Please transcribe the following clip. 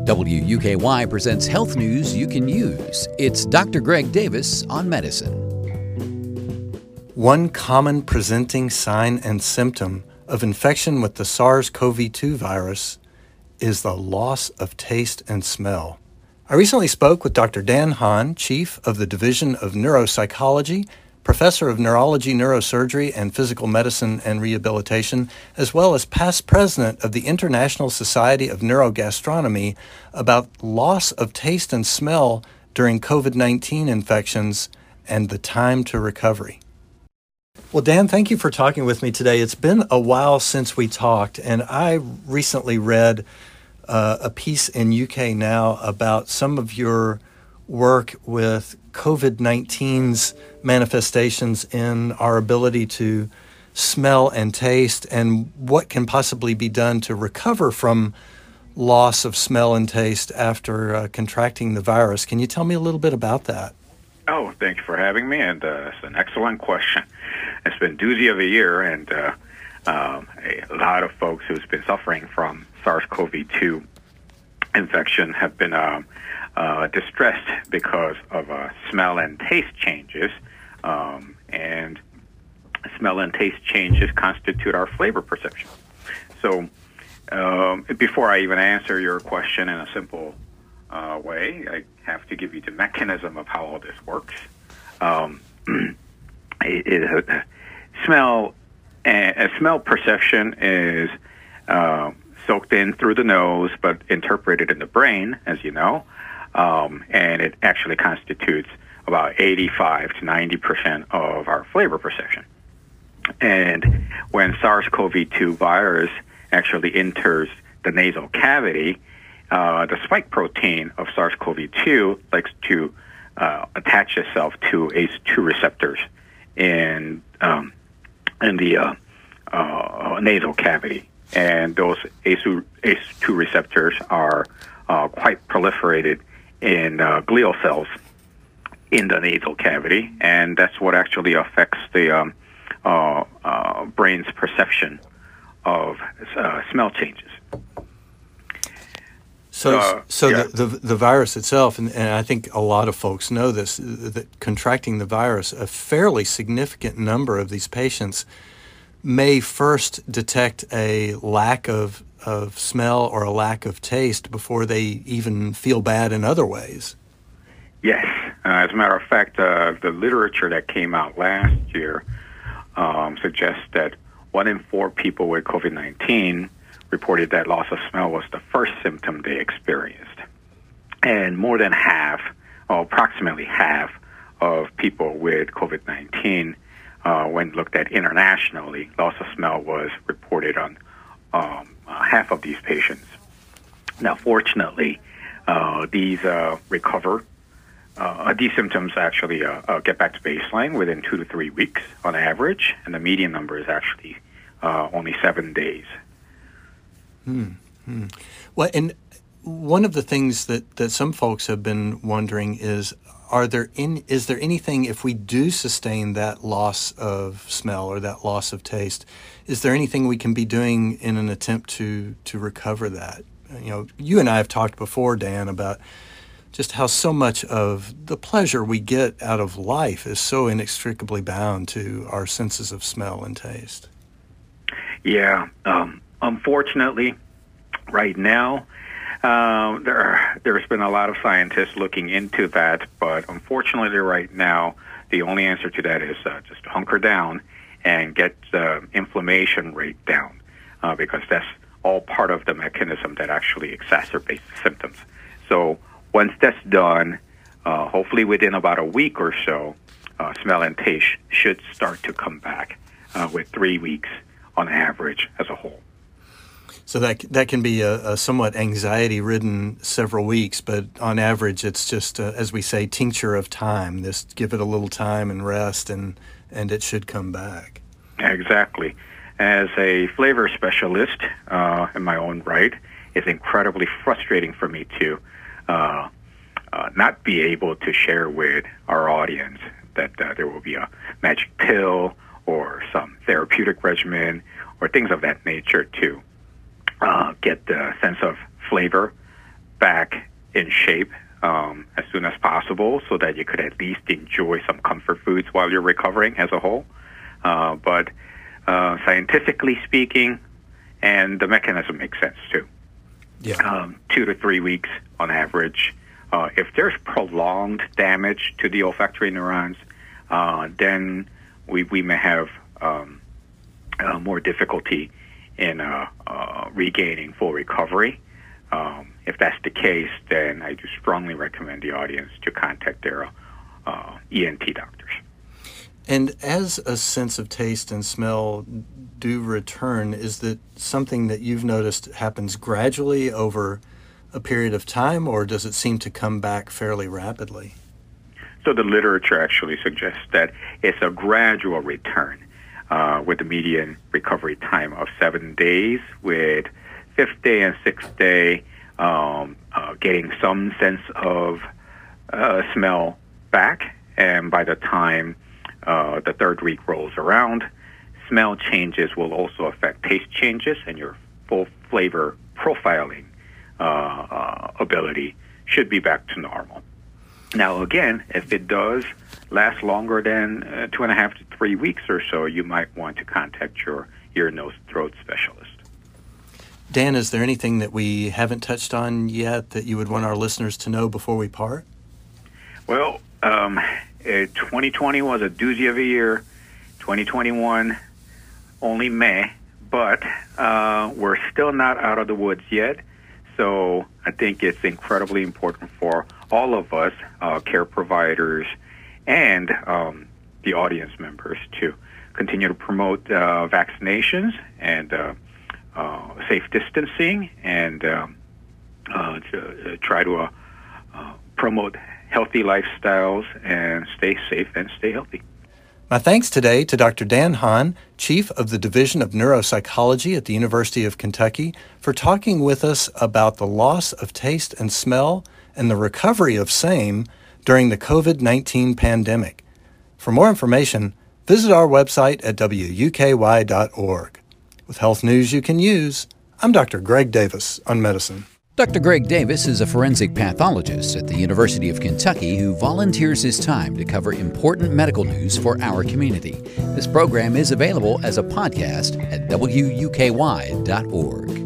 WUKY presents health news you can use. It's Dr. Greg Davis on medicine. One common presenting sign and symptom of infection with the SARS-CoV-2 virus is the loss of taste and smell. I recently spoke with Dr. Dan Hahn, Chief of the Division of Neuropsychology, Professor of Neurology, Neurosurgery, and Physical Medicine and Rehabilitation, as well as past President of the International Society of Neurogastronomy, about loss of taste and smell during COVID-19 infections and the time to recovery. Well, Dan, thank you for talking with me today. It's been a while since we talked, and I recently read a piece in UK Now about some of your work with COVID-19's manifestations in our ability to smell and taste, and what can possibly be done to recover from loss of smell and taste after contracting the virus. Can you tell me a little bit about that? Oh, thank you for having me, and it's an excellent question. It's been doozy of a year, and a lot of folks who's been suffering from SARS-CoV-2 infection have been distressed because of smell and taste changes, and smell and taste changes constitute our flavor perception. So before I even answer your question in a simple way, I have to give you the mechanism of how all this works. Smell perception is soaked in through the nose, but interpreted in the brain, as you know, and it actually constitutes about 85 to 90% of our flavor perception. And when SARS-CoV-2 virus actually enters the nasal cavity, the spike protein of SARS-CoV-2 likes to attach itself to ACE2 receptors in the nasal cavity. And those ACE2 receptors are quite proliferated in glial cells in the nasal cavity, and that's what actually affects the brain's perception of smell changes. So the virus itself, and I think a lot of folks know this, that contracting the virus, a fairly significant number of these patients may first detect a lack of smell or a lack of taste before they even feel bad in other ways. Yes. As a matter of fact, the literature that came out last year suggests that 1 in 4 people with COVID-19 reported that loss of smell was the first symptom they experienced. And more than half, or approximately half, of people with COVID-19, when looked at internationally, loss of smell was reported on half of these patients. Now, fortunately, these recover. These symptoms actually get back to baseline within 2 to 3 weeks on average, and the median number is actually only 7 days. Well, and one of the things that some folks have been wondering is, is there anything, if we do sustain that loss of smell or that loss of taste, is there anything we can be doing in an attempt to recover that? You know, you and I have talked before, Dan, about just how so much of the pleasure we get out of life is so inextricably bound to our senses of smell and taste. Yeah. Unfortunately, right now, there's been a lot of scientists looking into that, but unfortunately right now, the only answer to that is just to hunker down and get the inflammation rate down, because that's all part of the mechanism that actually exacerbates the symptoms. So once that's done, hopefully within about a week or so, smell and taste should start to come back with 3 weeks on average as a whole. So that can be a somewhat anxiety-ridden several weeks, but on average, it's just, as we say, tincture of time. Just give it a little time and rest, and it should come back. Exactly. As a flavor specialist in my own right, it's incredibly frustrating for me to not be able to share with our audience that there will be a magic pill or some therapeutic regimen or things of that nature to get the sense of flavor back in shape as soon as possible so that you could at least enjoy some comfort foods while you're recovering as a whole. But scientifically speaking, and the mechanism makes sense too. Yeah. 2 to 3 weeks on average. If there's prolonged damage to the olfactory neurons, then we may have more difficulty in regaining full recovery. If that's the case, then I do strongly recommend the audience to contact their ENT doctors. And as a sense of taste and smell do return, is that something that you've noticed happens gradually over a period of time, or does it seem to come back fairly rapidly? So the literature actually suggests that it's a gradual return with the median recovery time of 7 days, with 5th day and 6th day getting some sense of smell back. And by the time the 3rd week rolls around, smell changes will also affect taste changes, and your full flavor profiling ability should be back to normal. Now, again, if it does last longer than 2.5 to 3 weeks or so, you might want to contact your ear, nose, throat specialist. Dan, is there anything that we haven't touched on yet that you would want our listeners to know before we part? Well, 2020 was a doozy of a year. 2021 only May, but we're still not out of the woods yet. So I think it's incredibly important for all of us, care providers, and the audience members to continue to promote vaccinations and safe distancing, and to try to promote healthy lifestyles and stay safe and stay healthy. My thanks today to Dr. Dan Hahn, Chief of the Division of Neuropsychology at the University of Kentucky, for talking with us about the loss of taste and smell and the recovery of same during the COVID-19 pandemic. For more information, visit our website at wuky.org. With health news you can use, I'm Dr. Greg Davis on medicine. Dr. Greg Davis is a forensic pathologist at the University of Kentucky who volunteers his time to cover important medical news for our community. This program is available as a podcast at wuky.org.